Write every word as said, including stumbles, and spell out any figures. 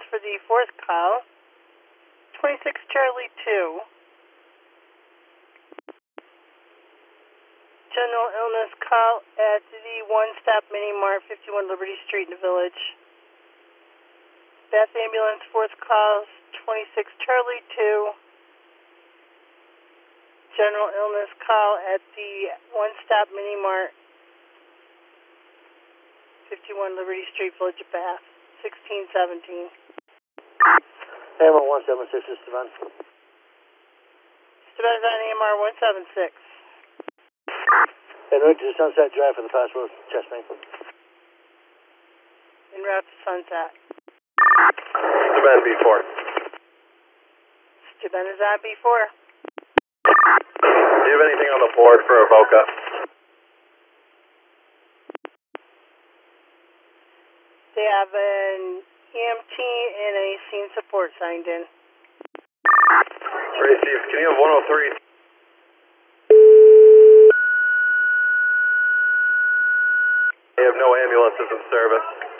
for the fourth call. twenty-six Charlie two. General illness call at the One Stop Mini Mart, fifty-one Liberty Street in the Village. Bath ambulance, fourth call, twenty-six Charlie two. General illness call at the One Stop Mini Mart, fifty-one Liberty Street, Village of Bath, sixteen seventeen. A M R one seven six is Steven. Steven is on A M R one seven six. En route to Sunset Drive for the password chest main. En route to Sunset. Steven B four. Steven is on B four. Do you have anything on the board for Avoca? They have an E M T and a scene support signed in. Receive. Can you have one oh three? I have no ambulances in service.